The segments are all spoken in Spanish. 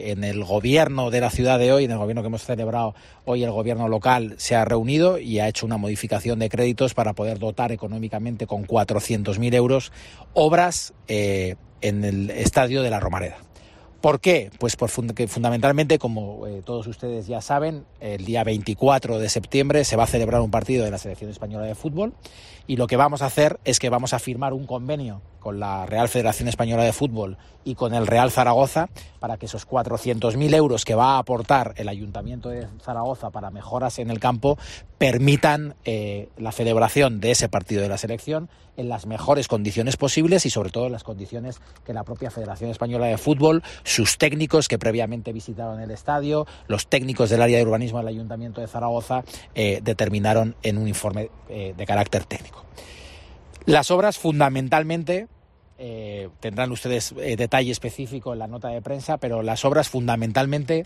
En el gobierno de la ciudad de hoy, en el gobierno que hemos celebrado hoy, el gobierno local se ha reunido y ha hecho una modificación de créditos para poder dotar económicamente con 400.000 euros obras en el estadio de la Romareda. ¿Por qué? Pues porque fundamentalmente, como todos ustedes ya saben, el día 24 de septiembre se va a celebrar un partido de la Selección Española de Fútbol y lo que vamos a hacer es que vamos a firmar un convenio con la Real Federación Española de Fútbol y con el Real Zaragoza para que esos 400.000 euros que va a aportar el Ayuntamiento de Zaragoza para mejoras en el campo permitan la celebración de ese partido de la selección en las mejores condiciones posibles y sobre todo en las condiciones que la propia Federación Española de Fútbol, sus técnicos que previamente visitaron el estadio, los técnicos del área de urbanismo del Ayuntamiento de Zaragoza determinaron en un informe de carácter técnico. Las obras fundamentalmente, tendrán ustedes detalle específico en la nota de prensa, pero las obras fundamentalmente,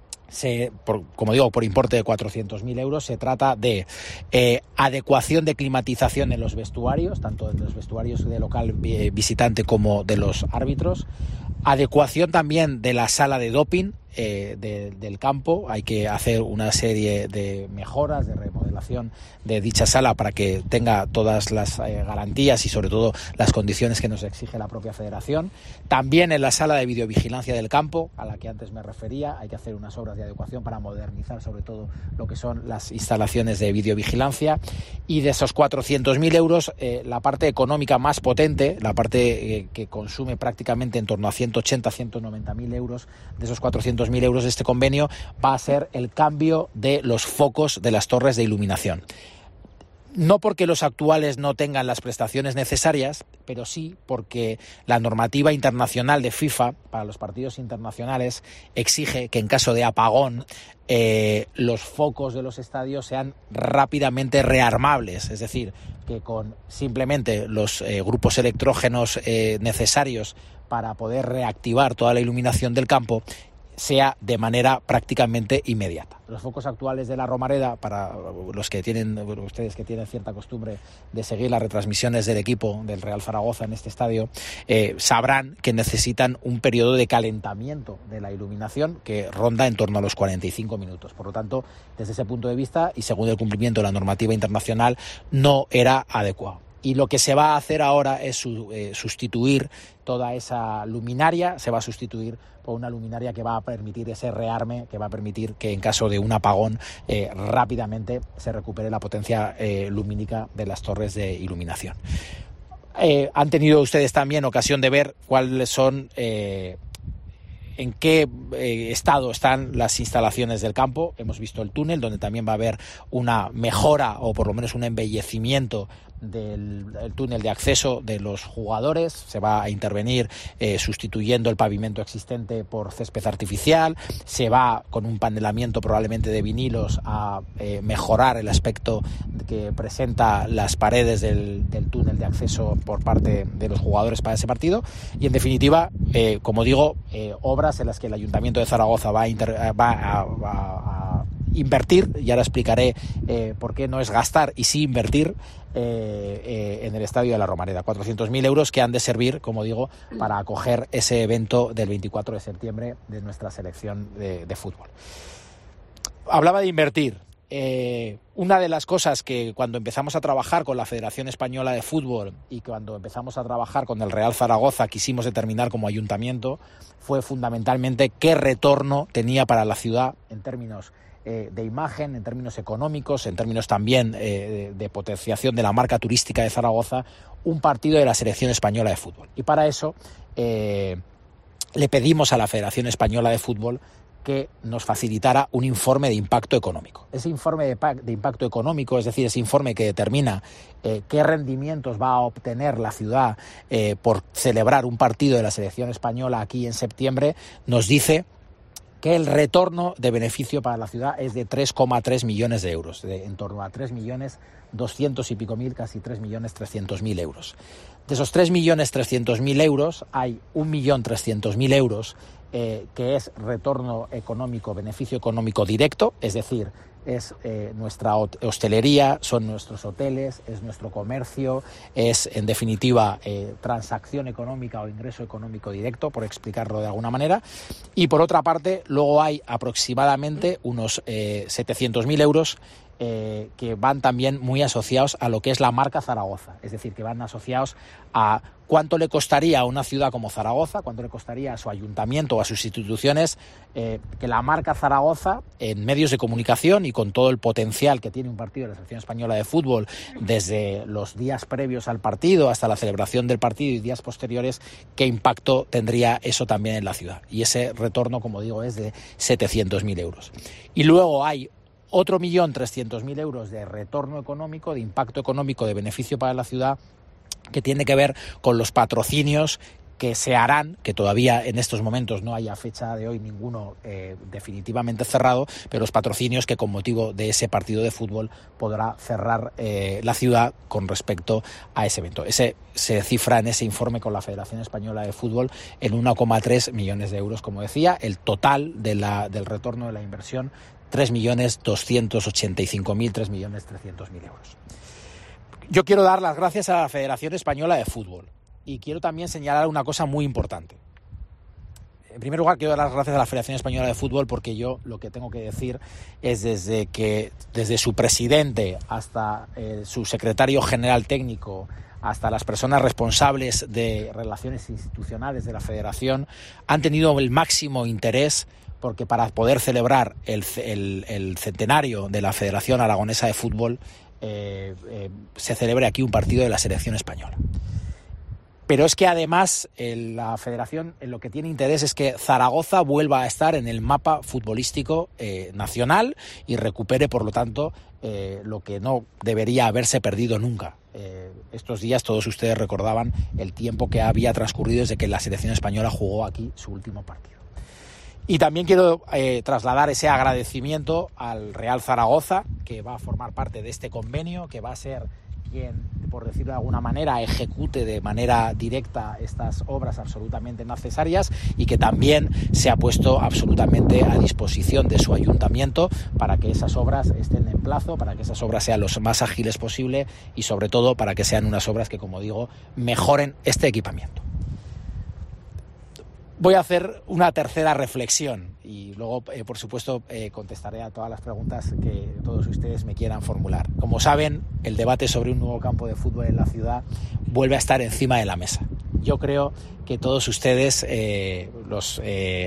como digo, por importe de 400.000 euros, se trata de adecuación de climatización en los vestuarios, tanto en los vestuarios de local visitante como de los árbitros, adecuación también de la sala de doping del campo. Hay que hacer una serie de mejoras, de remodelación de dicha sala para que tenga todas las garantías y sobre todo las condiciones que nos exige la propia federación. También en la sala de videovigilancia del campo, a la que antes me refería, hay que hacer unas obras de adecuación para modernizar sobre todo lo que son las instalaciones de videovigilancia. Y de esos 400.000 euros, la parte económica más potente, la parte que consume prácticamente en torno a 180, 190.000 euros, de esos 400.000 euros de este convenio, va a ser el cambio de los focos de las torres de iluminación. No porque los actuales no tengan las prestaciones necesarias, pero sí porque la normativa internacional de FIFA para los partidos internacionales exige que en caso de apagón los focos de los estadios sean rápidamente rearmables, es decir, que con simplemente los grupos electrógenos necesarios para poder reactivar toda la iluminación del campo sea de manera prácticamente inmediata. Los focos actuales de la Romareda, para los que tienen, ustedes que tienen cierta costumbre de seguir las retransmisiones del equipo del Real Zaragoza en este estadio, sabrán que necesitan un periodo de calentamiento de la iluminación que ronda en torno a los 45 minutos. Por lo tanto, desde ese punto de vista y según el cumplimiento de la normativa internacional, no era adecuado. Y lo que se va a hacer ahora es sustituir toda esa luminaria, se va a sustituir por una luminaria que va a permitir ese rearme, que va a permitir que en caso de un apagón rápidamente se recupere la potencia lumínica de las torres de iluminación. Han tenido ustedes también ocasión de ver cuáles son en qué estado están las instalaciones del campo. Hemos visto el túnel, donde también va a haber una mejora o por lo menos un embellecimiento del túnel de acceso de los jugadores. Se va a intervenir sustituyendo el pavimento existente por césped artificial. Se va, con un panelamiento probablemente de vinilos, a mejorar el aspecto que presenta las paredes del túnel de acceso por parte de los jugadores para ese partido. Y en definitiva, como digo, obras en las que el Ayuntamiento de Zaragoza va a invertir, y ahora explicaré por qué no es gastar y sí invertir en el estadio de la Romareda. 400.000 euros que han de servir, como digo, para acoger ese evento del 24 de septiembre de nuestra selección de fútbol. Hablaba de invertir. Una de las cosas que cuando empezamos a trabajar con la Federación Española de Fútbol y cuando empezamos a trabajar con el Real Zaragoza quisimos determinar como ayuntamiento fue fundamentalmente qué retorno tenía para la ciudad en términos de imagen, en términos económicos, en términos también de potenciación de la marca turística de Zaragoza, un partido de la Selección Española de Fútbol. Y para eso le pedimos a la Federación Española de Fútbol que nos facilitara un informe de impacto económico. Ese informe de impacto económico, es decir, ese informe que determina qué rendimientos va a obtener la ciudad por celebrar un partido de la Selección Española aquí en septiembre, nos dice que el retorno de beneficio para la ciudad es de 3,3 millones de euros, de en torno a 3.200.000 y pico mil, casi 3.300.000 euros. De esos 3.300.000 euros hay 1.300.000 euros que es retorno económico, beneficio económico directo, es decir, es nuestra hostelería, son nuestros hoteles, es nuestro comercio, es en definitiva transacción económica o ingreso económico directo, por explicarlo de alguna manera. Y por otra parte, luego hay aproximadamente unos 700.000 euros que van también muy asociados a lo que es la marca Zaragoza, es decir, que van asociados a cuánto le costaría a una ciudad como Zaragoza, cuánto le costaría a su ayuntamiento o a sus instituciones que la marca Zaragoza, en medios de comunicación y con todo el potencial que tiene un partido de la Selección Española de Fútbol, desde los días previos al partido hasta la celebración del partido y días posteriores, qué impacto tendría eso también en la ciudad. Y ese retorno, como digo, es de 700.000 euros. Y luego hay otro 1.300.000 euros de retorno económico, de impacto económico, de beneficio para la ciudad, que tiene que ver con los patrocinios que se harán, que todavía en estos momentos no haya fecha de hoy ninguno definitivamente cerrado, pero los patrocinios que con motivo de ese partido de fútbol podrá cerrar la ciudad con respecto a ese evento. Ese se cifra en ese informe con la Federación Española de Fútbol en 1,3 millones de euros, como decía. El total del retorno de la inversión, 3.285.000, 3.300.000 euros. Yo quiero dar las gracias a la Federación Española de Fútbol y quiero también señalar una cosa muy importante. En primer lugar, quiero dar las gracias a la Federación Española de Fútbol porque yo lo que tengo que decir es desde su presidente hasta su secretario general técnico, hasta las personas responsables de relaciones institucionales de la Federación, han tenido el máximo interés porque para poder celebrar el centenario de la Federación Aragonesa de Fútbol se celebre aquí un partido de la selección española. Pero es que además la Federación lo que tiene interés es que Zaragoza vuelva a estar en el mapa futbolístico nacional y recupere, por lo tanto, lo que no debería haberse perdido nunca. Estos días todos ustedes recordaban el tiempo que había transcurrido desde que la selección española jugó aquí su último partido. Y también quiero trasladar ese agradecimiento al Real Zaragoza, que va a formar parte de este convenio, que va a ser quien, por decirlo de alguna manera, ejecute de manera directa estas obras absolutamente necesarias y que también se ha puesto absolutamente a disposición de su ayuntamiento para que esas obras estén en plazo, para que esas obras sean lo más ágiles posible y sobre todo para que sean unas obras que, como digo, mejoren este equipamiento. Voy a hacer una tercera reflexión y luego, por supuesto, contestaré a todas las preguntas que todos ustedes me quieran formular. Como saben, el debate sobre un nuevo campo de fútbol en la ciudad vuelve a estar encima de la mesa. Yo creo que todos ustedes, los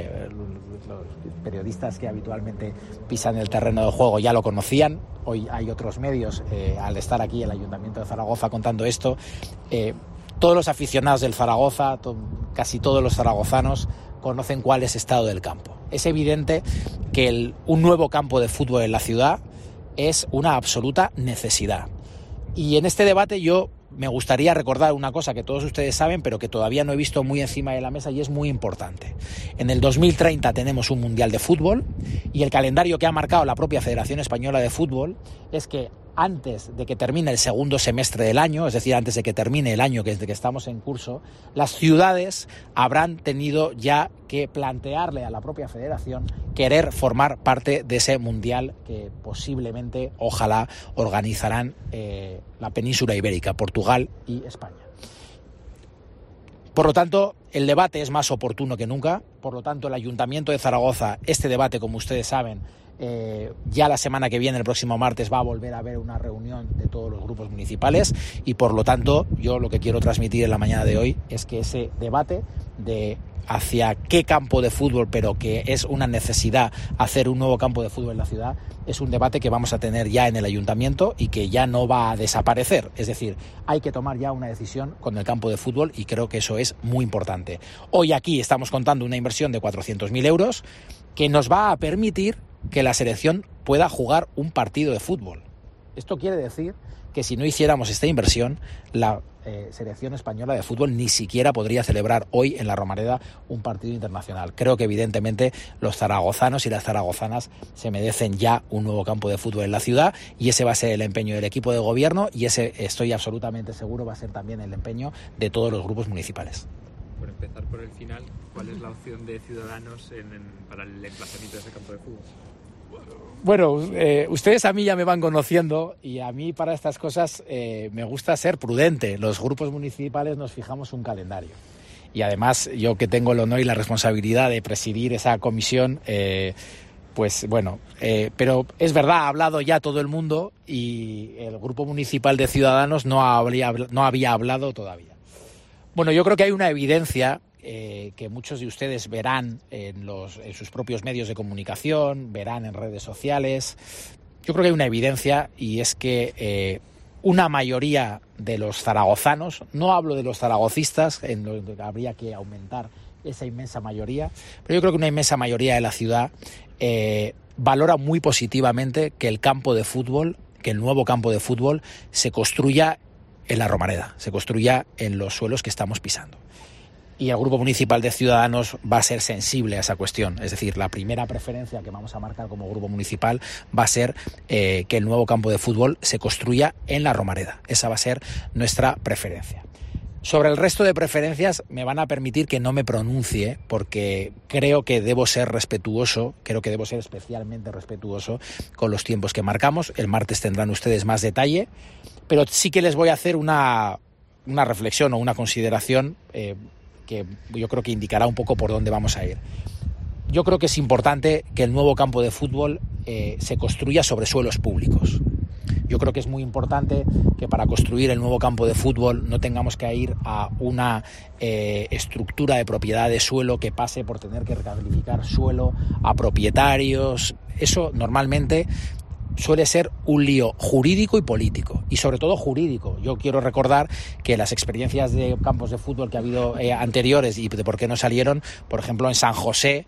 periodistas que habitualmente pisan el terreno de juego, ya lo conocían. Hoy hay otros medios, al estar aquí el Ayuntamiento de Zaragoza contando esto, todos los aficionados del Zaragoza, casi todos los zaragozanos, conocen cuál es el estado del campo. Es evidente que un nuevo campo de fútbol en la ciudad es una absoluta necesidad. Y en este debate yo me gustaría recordar una cosa que todos ustedes saben, pero que todavía no he visto muy encima de la mesa y es muy importante. En el 2030 tenemos un Mundial de Fútbol y el calendario que ha marcado la propia Federación Española de Fútbol es que antes de que termine el segundo semestre del año, es decir, antes de que termine el año desde que estamos en curso, las ciudades habrán tenido ya que plantearle a la propia Federación querer formar parte de ese Mundial que posiblemente, ojalá, organizarán la península ibérica, Portugal y España. Por lo tanto, el debate es más oportuno que nunca. Por lo tanto, el Ayuntamiento de Zaragoza, este debate, como ustedes saben, ya la semana que viene, el próximo martes, va a volver a haber una reunión de todos los grupos municipales y, por lo tanto, yo lo que quiero transmitir en la mañana de hoy es que ese debate de hacia qué campo de fútbol, pero que es una necesidad hacer un nuevo campo de fútbol en la ciudad, es un debate que vamos a tener ya en el ayuntamiento y que ya no va a desaparecer. Es decir, hay que tomar ya una decisión con el campo de fútbol y creo que eso es muy importante. Hoy aquí estamos contando una inversión de 400.000 euros que nos va a permitir que la selección pueda jugar un partido de fútbol. Esto quiere decir que si no hiciéramos esta inversión, la selección española de fútbol ni siquiera podría celebrar hoy en la Romareda un partido internacional. Creo que evidentemente los zaragozanos y las zaragozanas se merecen ya un nuevo campo de fútbol en la ciudad y ese va a ser el empeño del equipo de gobierno y ese, estoy absolutamente seguro, va a ser también el empeño de todos los grupos municipales. Por empezar por el final, ¿cuál es la opción de Ciudadanos para el emplazamiento de ese campo de fútbol? Bueno, ustedes a mí ya me van conociendo y a mí para estas cosas me gusta ser prudente. Los grupos municipales nos fijamos un calendario. Y además, yo que tengo el honor y la responsabilidad de presidir esa comisión, pues bueno, pero es verdad, ha hablado ya todo el mundo y el Grupo Municipal de Ciudadanos no había hablado todavía. Bueno, yo creo que hay una evidencia que muchos de ustedes verán en sus propios medios de comunicación, verán en redes sociales. Yo creo que hay una evidencia y es que una mayoría de los zaragozanos, no hablo de los zaragocistas, en lo que habría que aumentar esa inmensa mayoría, pero yo creo que una inmensa mayoría de la ciudad valora muy positivamente que el campo de fútbol, que el nuevo campo de fútbol se construya en la Romareda, se construya en los suelos que estamos pisando. Y el Grupo Municipal de Ciudadanos va a ser sensible a esa cuestión. Es decir, la primera preferencia que vamos a marcar como Grupo Municipal va a ser que el nuevo campo de fútbol se construya en la Romareda. Esa va a ser nuestra preferencia. Sobre el resto de preferencias me van a permitir que no me pronuncie porque creo que debo ser respetuoso, creo que debo ser especialmente respetuoso con los tiempos que marcamos. El martes tendrán ustedes más detalle, pero sí que les voy a hacer una reflexión o una consideración que yo creo que indicará un poco por dónde vamos a ir. Yo creo que es importante que el nuevo campo de fútbol se construya sobre suelos públicos. Yo creo que es muy importante que para construir el nuevo campo de fútbol no tengamos que ir a una estructura de propiedad de suelo que pase por tener que recalificar suelo a propietarios. Eso normalmente suele ser un lío jurídico y político, y sobre todo jurídico. Yo quiero recordar que las experiencias de campos de fútbol que ha habido anteriores y de por qué no salieron, por ejemplo, en San José,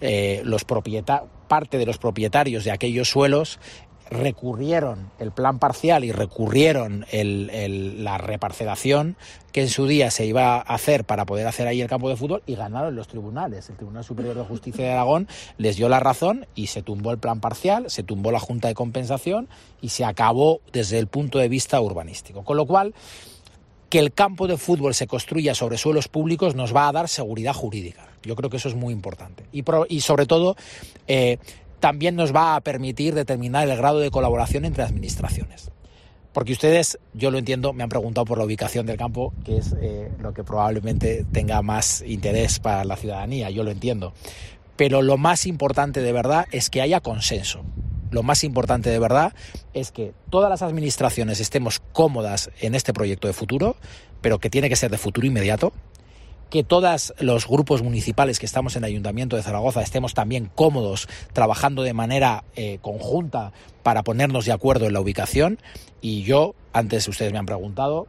parte de los propietarios de aquellos suelos recurrieron el plan parcial y recurrieron la reparcelación que en su día se iba a hacer para poder hacer ahí el campo de fútbol y ganaron los tribunales. El Tribunal Superior de Justicia de Aragón les dio la razón y se tumbó el plan parcial, se tumbó la Junta de Compensación y se acabó desde el punto de vista urbanístico. Con lo cual, que el campo de fútbol se construya sobre suelos públicos nos va a dar seguridad jurídica. Yo creo que eso es muy importante. Y sobre todo, también nos va a permitir determinar el grado de colaboración entre administraciones. Porque ustedes, yo lo entiendo, me han preguntado por la ubicación del campo, que es lo que probablemente tenga más interés para la ciudadanía, yo lo entiendo. Pero lo más importante de verdad es que haya consenso. Lo más importante de verdad es que todas las administraciones estemos cómodas en este proyecto de futuro, pero que tiene que ser de futuro inmediato. Que todos los grupos municipales que estamos en el Ayuntamiento de Zaragoza estemos también cómodos trabajando de manera conjunta para ponernos de acuerdo en la ubicación. Y yo, antes ustedes me han preguntado,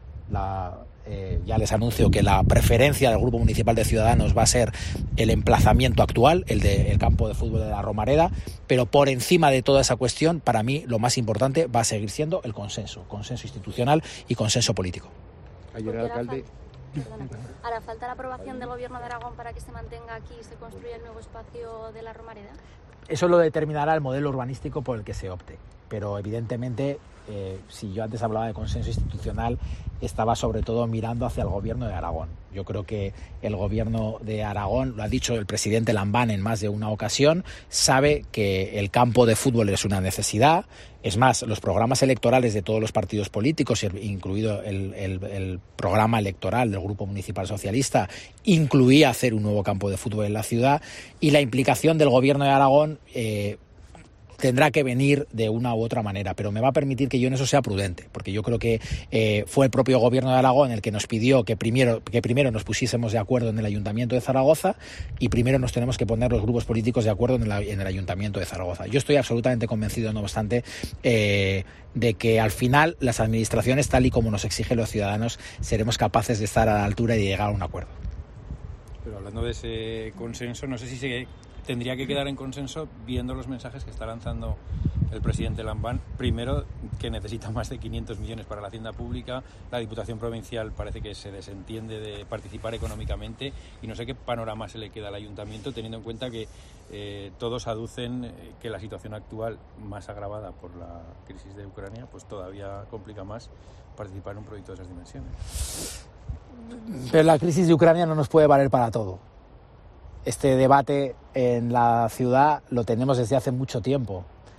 ya les anuncio que la preferencia del Grupo Municipal de Ciudadanos va a ser el emplazamiento actual, el del campo de fútbol de la Romareda, pero por encima de toda esa cuestión, para mí lo más importante va a seguir siendo el consenso institucional y consenso político. Ayer el alcalde... ¿Hará falta la aprobación del Gobierno de Aragón para que se mantenga aquí y se construya el nuevo espacio de la Romareda? Eso lo determinará el modelo urbanístico por el que se opte, pero evidentemente, si yo antes hablaba de consenso institucional, estaba sobre todo mirando hacia el Gobierno de Aragón. Yo creo que el Gobierno de Aragón, lo ha dicho el presidente Lambán en más de una ocasión, sabe que el campo de fútbol es una necesidad. Es más, los programas electorales de todos los partidos políticos, incluido el programa electoral del Grupo Municipal Socialista, incluía hacer un nuevo campo de fútbol en la ciudad, y la implicación del Gobierno de Aragón tendrá que venir de una u otra manera, pero me va a permitir que yo en eso sea prudente, porque yo creo que fue el propio Gobierno de Aragón el que nos pidió que primero nos pusiésemos de acuerdo en el Ayuntamiento de Zaragoza y primero nos tenemos que poner los grupos políticos de acuerdo en el Ayuntamiento de Zaragoza. Yo estoy absolutamente convencido, no obstante, de que al final las administraciones, tal y como nos exigen los ciudadanos, seremos capaces de estar a la altura y de llegar a un acuerdo. Pero hablando de ese consenso, no sé si se tendría que quedar en consenso viendo los mensajes que está lanzando el presidente Lambán. Primero, que necesita más de 500 millones para la hacienda pública. La Diputación Provincial parece que se desentiende de participar económicamente y no sé qué panorama se le queda al Ayuntamiento, teniendo en cuenta que todos aducen que la situación actual, más agravada por la crisis de Ucrania, pues todavía complica más participar en un proyecto de esas dimensiones. Pero la crisis de Ucrania no nos puede valer para todo. Este debate en la ciudad lo tenemos desde hace mucho tiempo.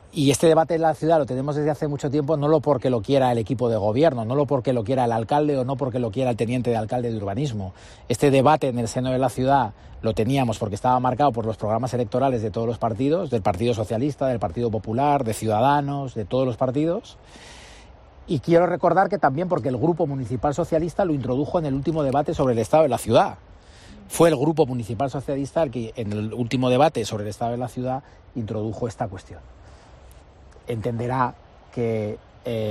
Y este debate en la ciudad lo tenemos desde hace mucho tiempo, no lo porque lo quiera el equipo de gobierno, no lo porque lo quiera el alcalde o no porque lo quiera el teniente de alcalde de urbanismo. Este debate en el seno de la ciudad lo teníamos porque estaba marcado por los programas electorales de todos los partidos, del Partido Socialista, del Partido Popular, de Ciudadanos, de todos los partidos. Y quiero recordar que también porque el Grupo Municipal Socialista lo introdujo en el último debate sobre el estado de la ciudad. Fue el Grupo Municipal Socialista el que en el último debate sobre el estado de la ciudad introdujo esta cuestión. Entenderá que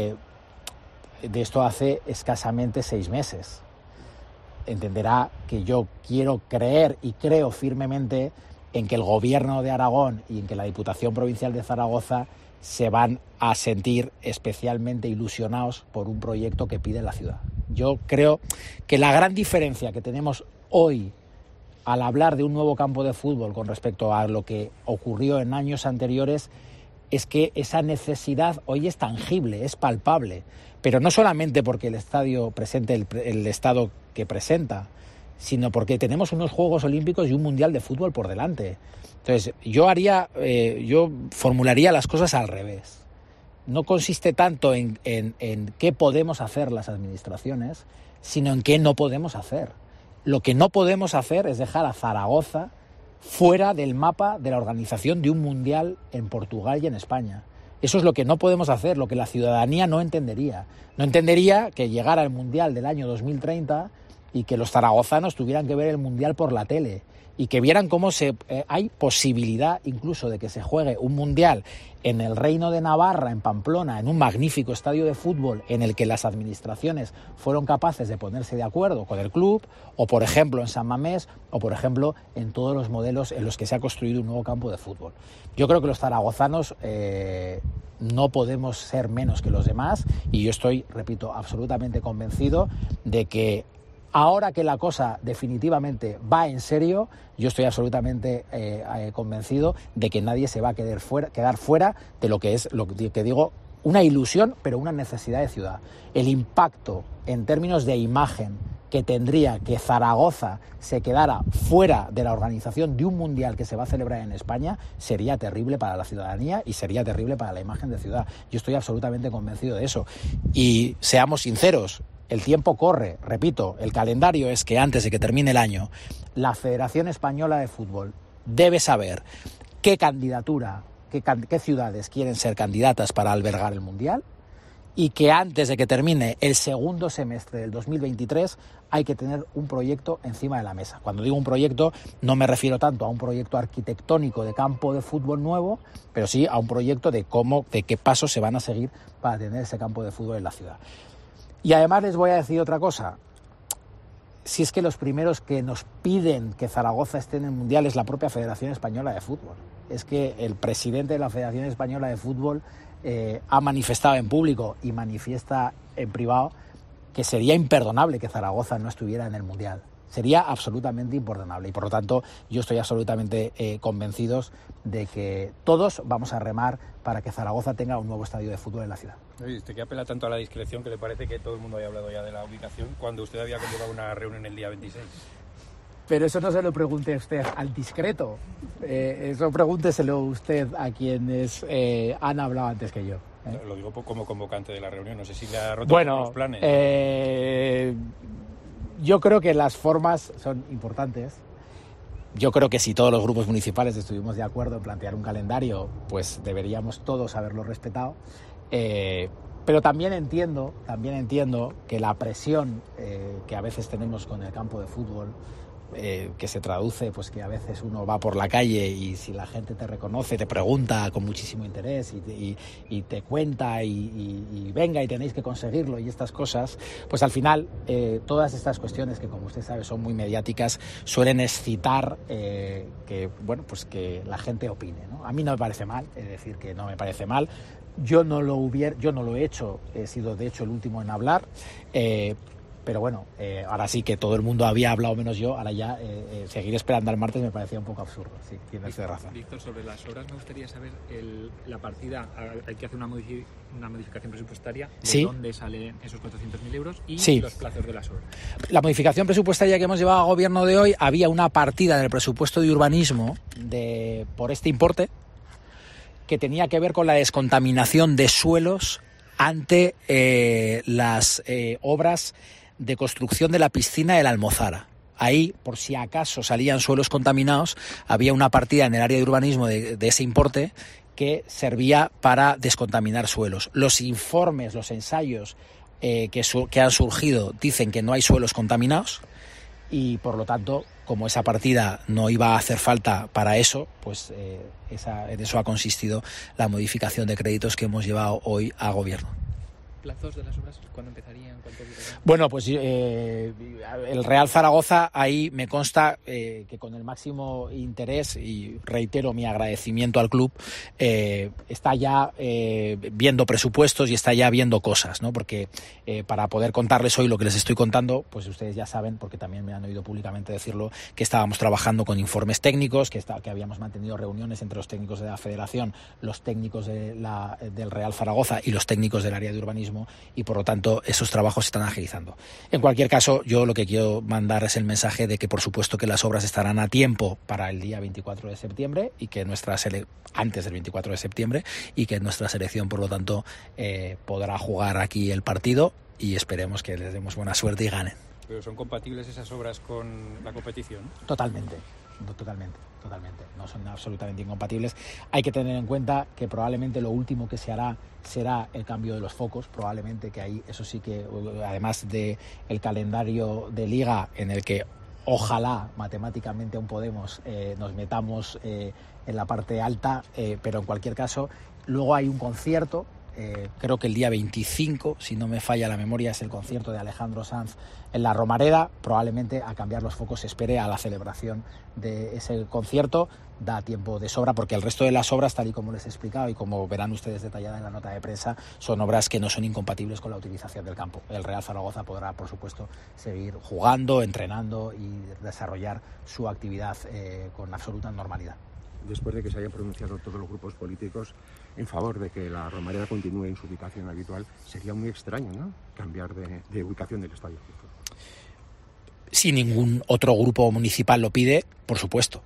de esto hace escasamente 6 meses. Entenderá que yo quiero creer y creo firmemente en que el Gobierno de Aragón y en que la Diputación Provincial de Zaragoza se van a sentir especialmente ilusionados por un proyecto que pide la ciudad. Yo creo que la gran diferencia que tenemos hoy al hablar de un nuevo campo de fútbol con respecto a lo que ocurrió en años anteriores es que esa necesidad hoy es tangible, es palpable, pero no solamente porque el estadio presente el estado que presenta, sino porque tenemos unos Juegos Olímpicos y un Mundial de Fútbol por delante. Entonces, yo formularía las cosas al revés. No consiste tanto en qué podemos hacer las administraciones, sino en qué no podemos hacer. Lo que no podemos hacer es dejar a Zaragoza fuera del mapa de la organización de un mundial en Portugal y en España. Eso es lo que no podemos hacer, lo que la ciudadanía no entendería. No entendería que llegara el mundial del año 2030 y que los zaragozanos tuvieran que ver el mundial por la tele y que vieran cómo hay posibilidad incluso de que se juegue un mundial en el Reino de Navarra, en Pamplona, en un magnífico estadio de fútbol en el que las administraciones fueron capaces de ponerse de acuerdo con el club, o por ejemplo en San Mamés, o por ejemplo en todos los modelos en los que se ha construido un nuevo campo de fútbol. Yo creo que los zaragozanos no podemos ser menos que los demás y yo estoy, repito, absolutamente convencido de que ahora que la cosa definitivamente va en serio, yo estoy absolutamente convencido de que nadie se va a quedar fuera de lo que es, lo que digo, una ilusión, pero una necesidad de ciudad. El impacto en términos de imagen que tendría que Zaragoza se quedara fuera de la organización de un mundial que se va a celebrar en España sería terrible para la ciudadanía y sería terrible para la imagen de ciudad. Yo estoy absolutamente convencido de eso. Y seamos sinceros, el tiempo corre, repito, el calendario es que antes de que termine el año, la Federación Española de Fútbol debe saber qué candidatura, qué ciudades quieren ser candidatas para albergar el Mundial y que antes de que termine el segundo semestre del 2023 hay que tener un proyecto encima de la mesa. Cuando digo un proyecto no me refiero tanto a un proyecto arquitectónico de campo de fútbol nuevo, pero sí a un proyecto de qué pasos se van a seguir para tener ese campo de fútbol en la ciudad. Y además les voy a decir otra cosa. Si es que los primeros que nos piden que Zaragoza esté en el Mundial es la propia Federación Española de Fútbol. Es que el presidente de la Federación Española de Fútbol ha manifestado en público y manifiesta en privado que sería imperdonable que Zaragoza no estuviera en el Mundial. Sería absolutamente imperdonable y por lo tanto yo estoy absolutamente convencidos de que todos vamos a remar para que Zaragoza tenga un nuevo estadio de fútbol en la ciudad. Usted que apela tanto a la discreción, que le parece que todo el mundo haya hablado ya de la ubicación cuando usted había convocado una reunión el día 26. Pero eso no se lo pregunte usted al discreto, eso pregúnteselo usted a quienes han hablado antes que yo. Lo digo como convocante de la reunión, no sé si le ha roto los planes. Yo creo que las formas son importantes. Yo creo que si todos los grupos municipales estuvimos de acuerdo en plantear un calendario, pues deberíamos todos haberlo respetado. Pero también entiendo que la presión que a veces tenemos con el campo de fútbol, que se traduce, pues que a veces uno va por la calle y si la gente te reconoce, te pregunta con muchísimo interés y te cuenta y venga y tenéis que conseguirlo y estas cosas, pues al final todas estas cuestiones que como usted sabe son muy mediáticas suelen excitar que la gente opine, ¿no? A mí no me parece mal, es decir, que no me parece mal. Yo no lo he hecho, he sido de hecho el último en hablar. Pero bueno, ahora sí que todo el mundo había hablado menos yo, ahora ya seguir esperando al martes me parecía un poco absurdo, sí, tienes razón. Víctor, sobre las obras me gustaría saber la partida, hay que hacer una modificación presupuestaria, ¿de dónde salen esos 400.000 euros y los plazos de las obras? La modificación presupuestaria que hemos llevado a gobierno de hoy, había una partida en el presupuesto de urbanismo por este importe, que tenía que ver con la descontaminación de suelos ante las obras de construcción de la piscina de la Almozara. Ahí, por si acaso salían suelos contaminados, había una partida en el área de urbanismo de ese importe que servía para descontaminar suelos. Los informes, los ensayos que han surgido dicen que no hay suelos contaminados y, por lo tanto, como esa partida no iba a hacer falta para eso, pues en eso ha consistido la modificación de créditos que hemos llevado hoy a Gobierno. ¿Plazos de las obras? ¿Cuándo empezarían? ¿Cuánto durarían? Bueno, pues el Real Zaragoza, ahí me consta que con el máximo interés, y reitero mi agradecimiento al club, está ya viendo presupuestos y está ya viendo cosas, ¿no? Porque para poder contarles hoy lo que les estoy contando, pues ustedes ya saben, porque también me han oído públicamente decirlo, que estábamos trabajando con informes técnicos, que habíamos mantenido reuniones entre los técnicos de la Federación, los técnicos del Real Zaragoza y los técnicos del área de urbanismo, y por lo tanto esos trabajos se están agilizando. En cualquier caso, yo lo que quiero mandar es el mensaje de que por supuesto que las obras estarán a tiempo para el día 24 de septiembre y que antes del 24 de septiembre, y que nuestra selección, por lo tanto, podrá jugar aquí el partido, y esperemos que les demos buena suerte y ganen. ¿Pero son compatibles esas obras con la competición? Totalmente. No son absolutamente incompatibles. Hay que tener en cuenta que probablemente lo último que se hará será el cambio de los focos, probablemente, que ahí, eso sí que, además del calendario de liga en el que ojalá matemáticamente aún podemos, nos metamos en la parte alta, pero en cualquier caso, luego hay un concierto. Creo que el día 25, si no me falla la memoria, es el concierto de Alejandro Sanz en la Romareda. Probablemente a cambiar los focos se espere a la celebración de ese concierto. Da tiempo de sobra, porque el resto de las obras, tal y como les he explicado y como verán ustedes detallada en la nota de prensa, son obras que no son incompatibles con la utilización del campo. El Real Zaragoza podrá, por supuesto, seguir jugando, entrenando y desarrollar su actividad con absoluta normalidad. Después de que se hayan pronunciado todos los grupos políticos en favor de que la Romareda continúe en su ubicación habitual, sería muy extraño, ¿no?, cambiar de ubicación del estadio. Si ningún otro grupo municipal lo pide, por supuesto.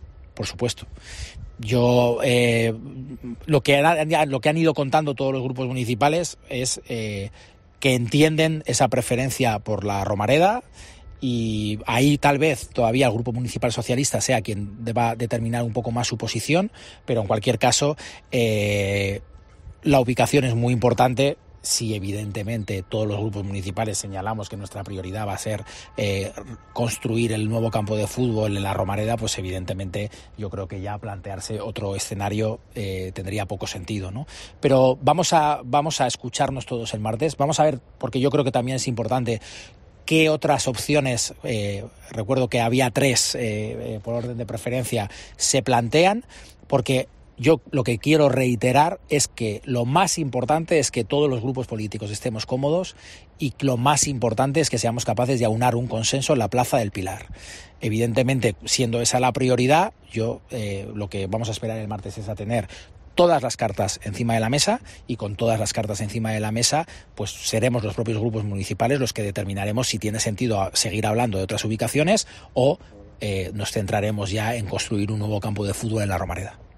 Yo lo que han ido contando todos los grupos municipales es que entienden esa preferencia por la Romareda. Y ahí tal vez todavía el Grupo Municipal Socialista sea quien deba determinar un poco más su posición, pero en cualquier caso la ubicación es muy importante. Si evidentemente todos los grupos municipales señalamos que nuestra prioridad va a ser construir el nuevo campo de fútbol en la Romareda, pues evidentemente yo creo que ya plantearse otro escenario tendría poco sentido, ¿no? Pero vamos a escucharnos todos el martes, vamos a ver, porque yo creo que también es importante qué otras opciones, recuerdo que había 3 por orden de preferencia, se plantean, porque yo lo que quiero reiterar es que lo más importante es que todos los grupos políticos estemos cómodos, y lo más importante es que seamos capaces de aunar un consenso en la Plaza del Pilar. Evidentemente, siendo esa la prioridad, lo que vamos a esperar el martes es a tener todas las cartas encima de la mesa, y con todas las cartas encima de la mesa, pues seremos los propios grupos municipales los que determinaremos si tiene sentido seguir hablando de otras ubicaciones o nos centraremos ya en construir un nuevo campo de fútbol en la Romareda.